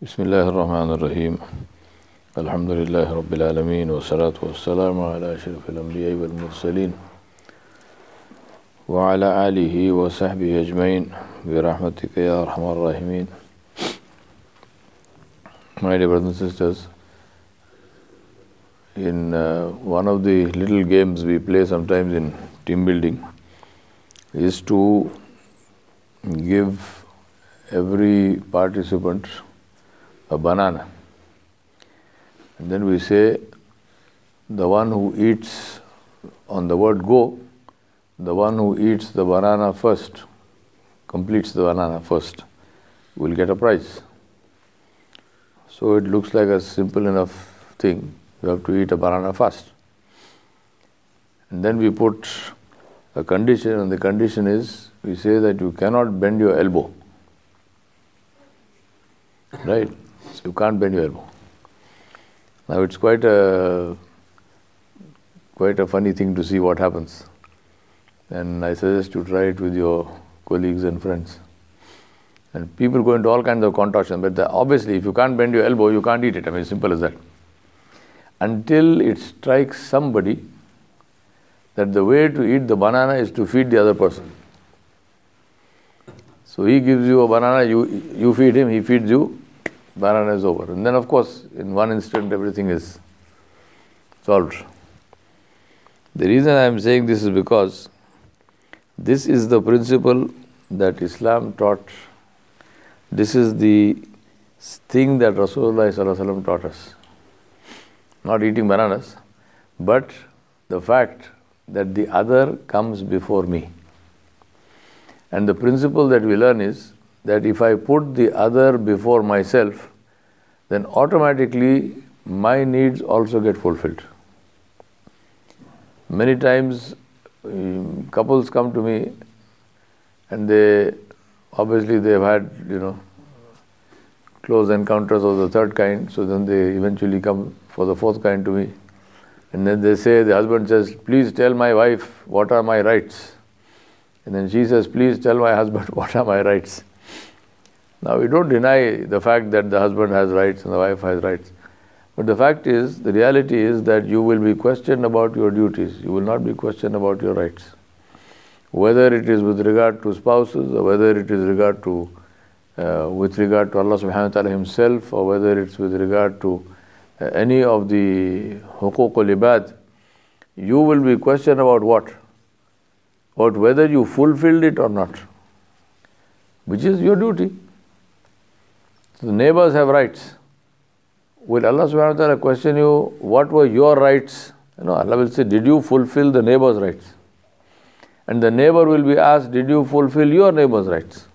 Bismillahir Rahmanir Rahim. Alhamdulillahi Rabbil Alameen. Wa salatu wa salamu ala ashrafil anbiya wal mursaleen. Wa ala alihi wa sahbihi ajmain. Bi rahmatika ya arhamar rahimin. My dear brothers and sisters, in one of the little games we play sometimes in team building is to give every participant a banana. And then we say, the one who eats, on the word go, the one who eats the banana first, completes the banana first, will get a prize. So it looks like a simple enough thing. You have to eat a banana first. And then we put a condition, and the condition is, we say that you cannot bend your elbow. Right? So you can't bend your elbow. Now it's quite a funny thing to see what happens. And I suggest you try it with your colleagues and friends. And people go into all kinds of contortion. But obviously, if you can't bend your elbow, you can't eat it. I mean, simple as that. Until it strikes somebody that the way to eat the banana is to feed the other person. So he gives you a banana, you feed him, he feeds you, banana is over. And then of course, in one instant, everything is solved. The reason I am saying this is because this is the principle that Islam taught. This is the thing that Rasulullah ﷺ taught us. Not eating bananas, but the fact that the other comes before me. And the principle that we learn is that if I put the other before myself, then automatically my needs also get fulfilled. Many times couples come to me and they've had, close encounters of the third kind, so then they eventually come for the fourth kind to me. And then they say, the husband says, please tell my wife what are my rights. And then she says, please tell my husband what are my rights. Now we don't deny the fact that the husband has rights and the wife has rights. But the fact is, the reality is that you will be questioned about your duties. You will not be questioned about your rights. Whether it is with regard to spouses or whether it is with regard to Allah subhanahu wa ta'ala himself, or whether it's with regard to any of the huququl ibad, you will be questioned about what? About whether you fulfilled it or not, which is your duty. So the neighbors have rights. Will Allah subhanahu wa ta'ala question you, what were your rights? Allah will say, did you fulfill the neighbor's rights? And the neighbor will be asked, did you fulfill your neighbor's rights?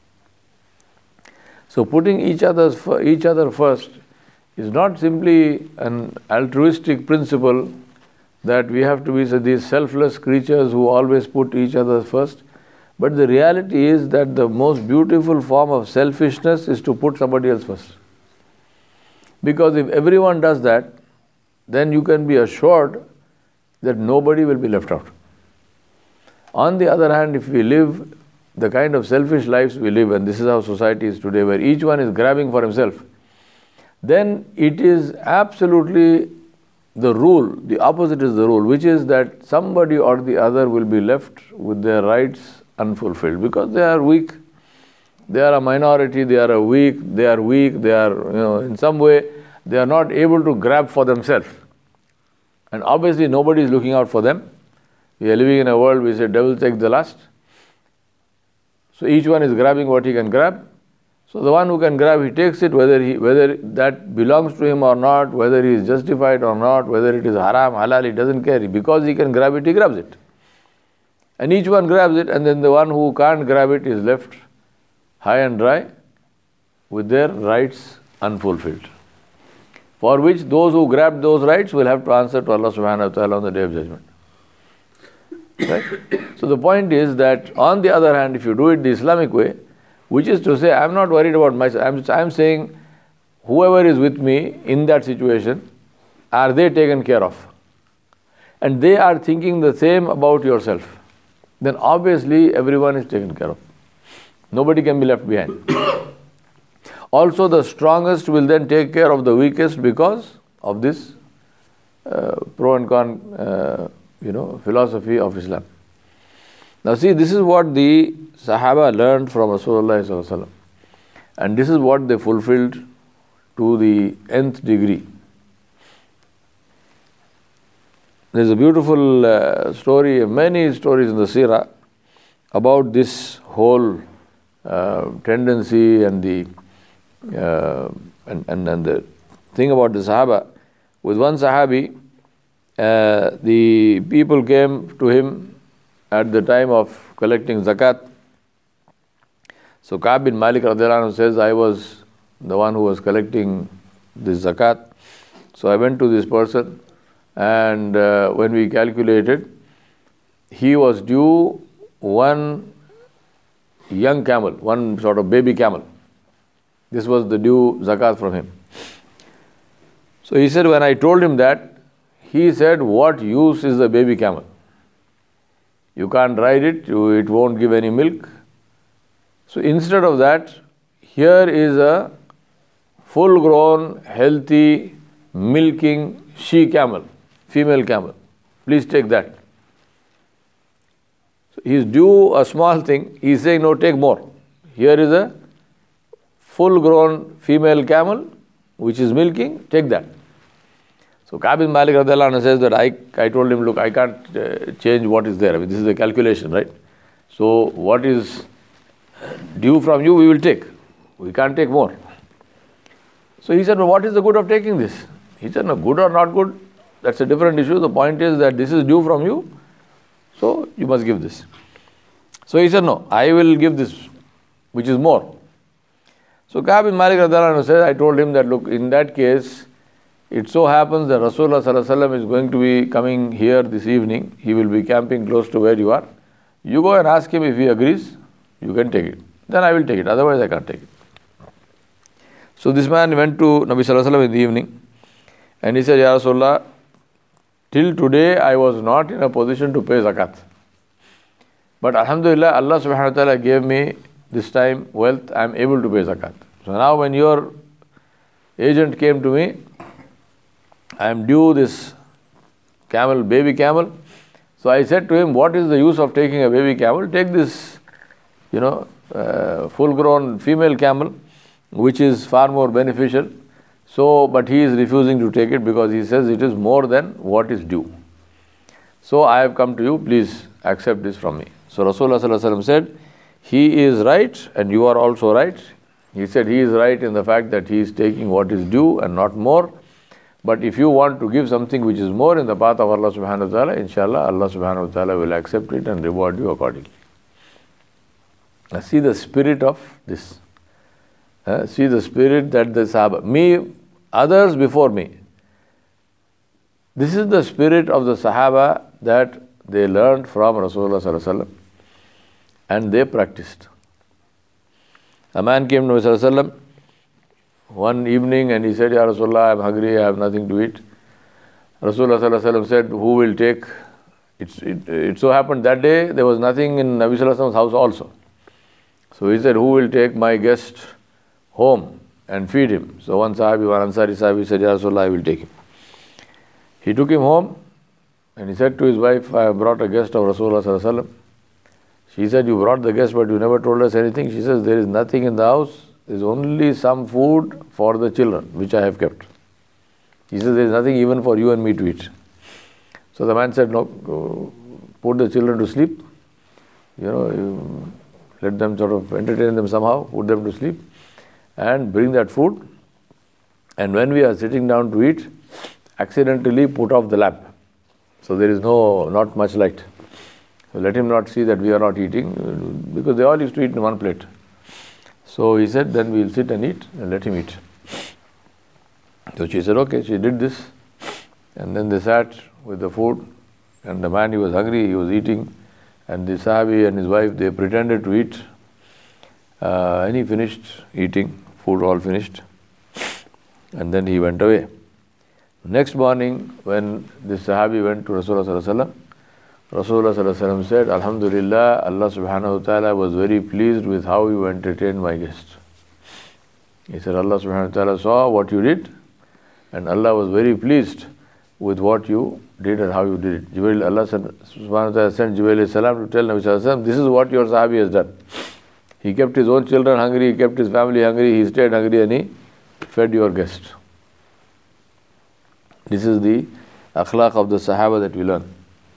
So putting each other first is not simply an altruistic principle that we have to be these selfless creatures who always put each other first. But the reality is that the most beautiful form of selfishness is to put somebody else first. Because if everyone does that, then you can be assured that nobody will be left out. On the other hand, if we live the kind of selfish lives we live, and this is how society is today, where each one is grabbing for himself, then it is absolutely the rule, the opposite is the rule, which is that somebody or the other will be left with their rights unfulfilled because they are weak. They are a minority, they are weak, in some way, they are not able to grab for themselves. And obviously nobody is looking out for them. We are living in a world, we say, devil takes the last. So each one is grabbing what he can grab. So the one who can grab, he takes it, whether that belongs to him or not, whether he is justified or not, whether it is haram, halal, he doesn't care. Because he can grab it, he grabs it. And each one grabs it, and then the one who can't grab it is left high and dry with their rights unfulfilled. For which those who grab those rights will have to answer to Allah subhanahu wa ta'ala on the Day of Judgment. Right? So the point is that on the other hand, if you do it the Islamic way, which is to say, I'm not worried about myself. I'm saying, whoever is with me in that situation, are they taken care of? And they are thinking the same about yourself. Then obviously everyone is taken care of. Nobody can be left behind. Also, the strongest will then take care of the weakest because of this pro and con, philosophy of Islam. Now see, this is what the Sahaba learned from Rasulullah sallallahu alaihi wasallam, and this is what they fulfilled to the nth degree. There's a beautiful story, many stories in the Seerah about this whole tendency and the and the thing about the Sahaba. With one Sahabi, the people came to him at the time of collecting zakat. So Ka'b bin Malik radiallahu anhu says, I was the one who was collecting this zakat. So I went to this person, and when we calculated, he was due one young camel, one sort of baby camel. This was the due zakat from him. So he said, when I told him that, he said, what use is the baby camel? You can't ride it, it won't give any milk. So instead of that, here is a full-grown, healthy, milking she-camel, female camel. Please take that. So he's due a small thing. He's saying, no, take more. Here is a full-grown female camel, which is milking, take that. So Ka'b bin Malik radiallahu anhu says that I told him, look, I can't change what is there. I mean, this is a calculation, right? So what is due from you, we will take. We can't take more. So he said, well, what is the good of taking this? He said, no, good or not good, that's a different issue. The point is that this is due from you, so you must give this. So he said, no, I will give this, which is more. So Ka'b bin Malik radiallahu anhu says, I told him that, look, in that case, it so happens that Rasulullah sallallahu alaihi wasallam is going to be coming here this evening. He will be camping close to where you are. You go and ask him if he agrees, you can take it. Then I will take it, otherwise I can't take it. So this man went to Nabi sallallahu alaihi wasallam in the evening, and he said, Ya Rasulullah, till today I was not in a position to pay zakat. But Alhamdulillah, Allah subhanahu wa ta'ala gave me this time wealth, I am able to pay zakat. So now when your agent came to me, I am due this camel, baby camel. So I said to him, what is the use of taking a baby camel? Take this, full-grown female camel, which is far more beneficial. So, but he is refusing to take it because he says it is more than what is due. So I have come to you, please accept this from me. So Rasulullah sallallahu alaihi wasallam said, he is right and you are also right. He said he is right in the fact that he is taking what is due and not more. But if you want to give something which is more in the path of Allah subhanahu wa ta'ala, inshallah, Allah subhanahu wa ta'ala will accept it and reward you accordingly. Now see the spirit of this. See the spirit that the Sahaba, others before me. This is the spirit of the Sahaba that they learned from Rasulullah sallallahu alaihi wasallam and they practiced. A man came to Rasulullah sallallahu alaihi wasallam one evening and he said, Ya Rasulullah, I am hungry, I have nothing to eat. Rasulullah sallallahu alaihi wasallam said, who will take? It so happened that day there was nothing in Nabi sallallahu alaihi wasallam's house also. So he said, who will take my guest home and feed him? So one Sahabi, one Ansari Sahabi said, Ya Rasulullah, I will take him. He took him home and he said to his wife, I have brought a guest of Rasulullah sallallahu alaihi wasallam. She said, you brought the guest but you never told us anything. She says, there is nothing in the house. There is only some food for the children, which I have kept. He says, there is nothing even for you and me to eat. So the man said, no, put the children to sleep. Let them sort of entertain them somehow, put them to sleep, and bring that food. And when we are sitting down to eat, accidentally put off the lamp. So there is not much light. So let him not see that we are not eating, because they all used to eat in one plate. So he said, then we will sit and eat and let him eat. So she said, okay, she did this. And then they sat with the food, and the man, he was hungry, he was eating, and the Sahabi and his wife, they pretended to eat. And he finished eating, food all finished. And then he went away. Next morning, when the Sahabi went to Rasulullah sallallahu alaihi wasallam, Rasulullah sallallahu alaihi wasallam said, Alhamdulillah, Allah subhanahu wa ta'ala was very pleased with how you entertained my guest. He said, Allah subhanahu wa ta'ala saw what you did, and Allah was very pleased with what you did and how you did it. Allah subhanahu wa ta'ala sent Jibreel salam to tell Nabi sallallahu alaihi wasallam, this is what your Sahabi has done. He kept his own children hungry, he kept his family hungry, he stayed hungry, and he fed your guest. This is the akhlaq of the Sahaba that we learn.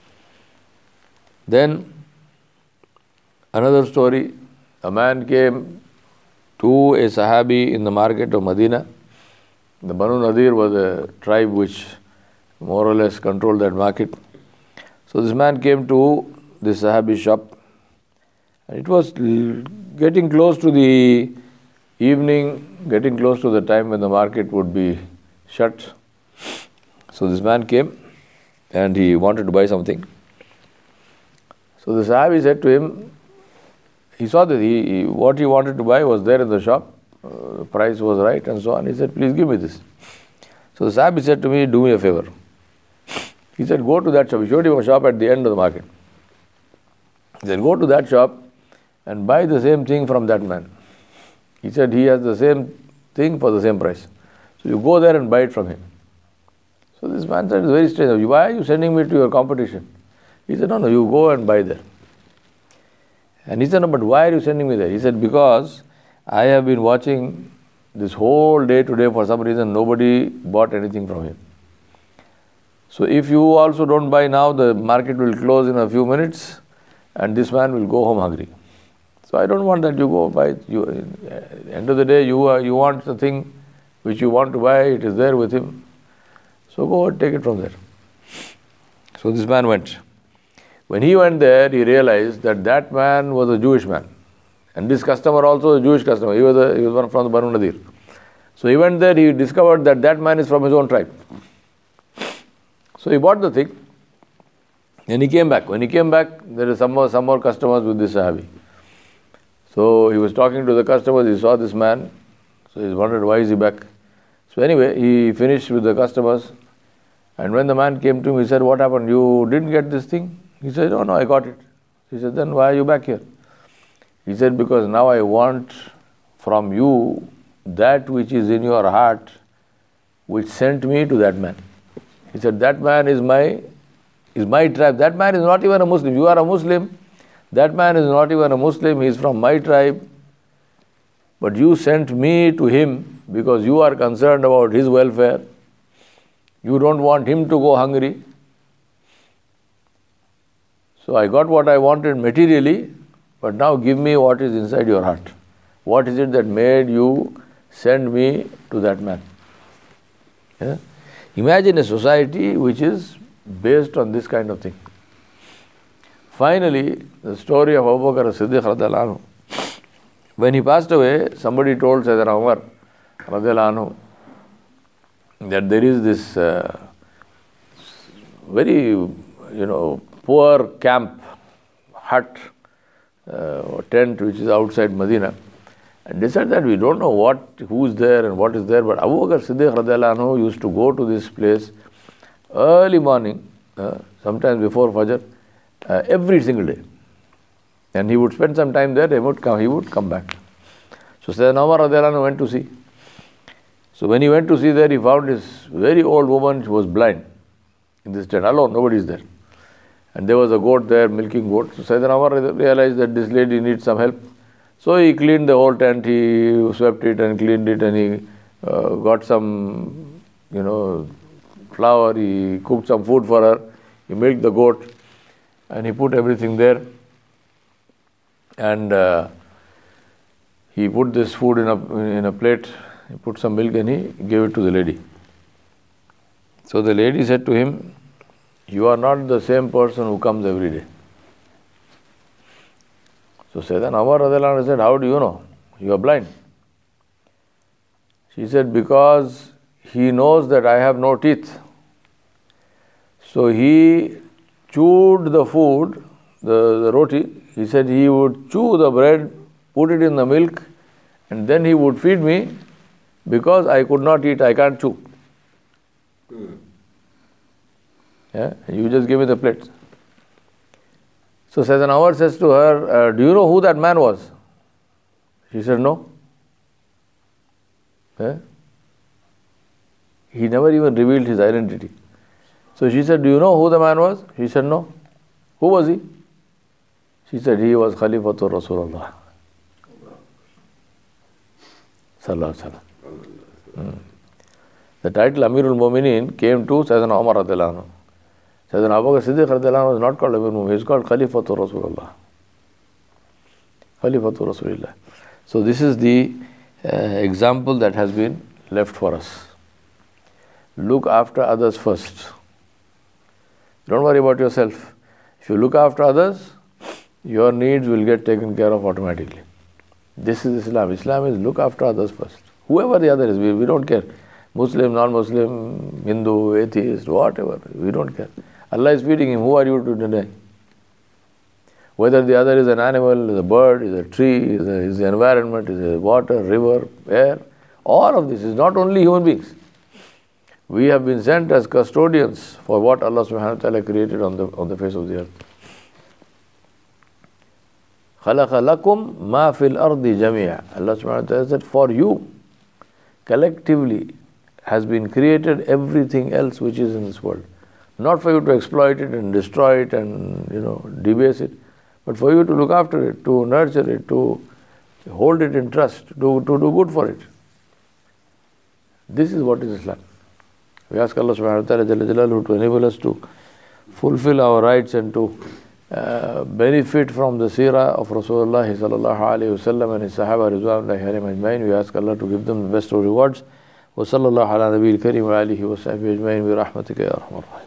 Then, another story, a man came to a Sahabi in the market of Medina. The Banu Nadir was a tribe which more or less controlled that market. So this man came to this Sahabi's shop, and it was getting close to the evening, getting close to the time when the market would be shut. So this man came and he wanted to buy something. So the Sahabi said to him, he saw that what he wanted to buy was there in the shop, the price was right and so on. He said, please give me this. So the Sahabi said to me, do me a favor. He said, go to that shop. He showed him a shop at the end of the market. He said, go to that shop and buy the same thing from that man. He said, he has the same thing for the same price. So you go there and buy it from him. So this man said, it's very strange. Why are you sending me to your competition? He said, no, you go and buy there. And he said, no, but why are you sending me there? He said, because I have been watching this whole day today, for some reason nobody bought anything from him. So if you also don't buy now, the market will close in a few minutes and this man will go home hungry. So I don't want that you go buy. At the end of the day, you want the thing which you want to buy, it is there with him. So go and take it from there. So this man went. When he went there, he realized that that man was a Jewish man. And this customer also a Jewish customer. He was one from the Banu Nadir. So he went there, he discovered that that man is from his own tribe. So he bought the thing. Then he came back. When he came back, there is some more customers with this Sahabi. So he was talking to the customers, he saw this man. So he wondered, why is he back? So anyway, he finished with the customers. And when the man came to him, he said, what happened? You didn't get this thing? He said, oh no, I got it. He said, then why are you back here? He said, because now I want from you that which is in your heart, which sent me to that man. He said, that man is my tribe. That man is not even a Muslim. You are a Muslim. That man is not even a Muslim. He is from my tribe. But you sent me to him because you are concerned about his welfare. You don't want him to go hungry. So I got what I wanted materially, but now give me what is inside your heart. What is it that made you send me to that man? Yeah? Imagine a society which is based on this kind of thing. Finally, the story of Abu Bakr as-Siddiq radhiyallahu anhu. When he passed away, somebody told Sayyidina Umar radhiyallahu anhu that there is this very, poor camp, hut, or tent which is outside Medina. And they said that we don't know who's there and what is there, but Abu Bakr as-Siddiq radhiyallahu anhu used to go to this place early morning, sometimes before Fajr, every single day. And he would spend some time there, he would come back. So Sayyidina Umar radhiyallahu anhu went to see. So when he went to see there, he found this very old woman who was blind in this tent, alone, nobody is there. And there was a goat there, milking goat. So Sayyidina Umar realized that this lady needs some help. So he cleaned the whole tent, he swept it and cleaned it, and he got some, flour, he cooked some food for her, he milked the goat, and he put everything there. And he put this food in a plate, he put some milk and he gave it to the lady. So the lady said to him, you are not the same person who comes every day. So Sayyidina Umar radhiyallahu anhu said, how do you know? You are blind. She said, because he knows that I have no teeth. So he chewed the food, the roti. He said he would chew the bread, put it in the milk, and then he would feed me because I could not eat, I can't chew. Yeah, you just give me the plate. So Sayyidina Umar says to her, do you know who that man was? She said, no. Eh? He never even revealed his identity. So she said, do you know who the man was? He said, no. Who was he? She said, he was Khalifatul Rasulullah. Sallallahu Alaihi Wasallam. The title Amirul Mu'mineen came to Sayyidina Umar radiallahu anhu. Sayyidina Abu Bakr Siddiq radiallahu anhu was not called Amirul Mu'mineen, he is called Khalifatul Rasulullah. Khalifatul Rasulullah. So this is the example that has been left for us. Look after others first. Don't worry about yourself. If you look after others, your needs will get taken care of automatically. This is Islam. Islam is look after others first. Whoever the other is, we don't care. Muslim, non-Muslim, Hindu, atheist, whatever. We don't care. Allah is feeding him. Who are you to deny? Whether the other is an animal, is a bird, is a tree, is the environment, is a water, river, air, all of this is not only human beings. We have been sent as custodians for what Allah subhanahu wa ta'ala created on the face of the earth. خَلَقَ لَكُمْ مَا فِي الْأَرْضِ جَمِيعًا. Allah subhanahu wa ta'ala said, for you, collectively, has been created everything else which is in this world. Not for you to exploit it and destroy it and debase it, but for you to look after it, to nurture it, to hold it in trust, to do good for it. This is what is Islam. We ask Allah subhanahu wa ta'ala to enable us to fulfill our rights and to benefit from the seerah of Rasulullah sallallahu alayhi wa sallam and his Sahaba ridwanullahi alayhim ajmain. We ask Allah to give them the best of rewards. Wa sallallahu ala nabiyil kareem wa alihi wa sahbihi ajmain bi rahmatika ya arhamar rahimin.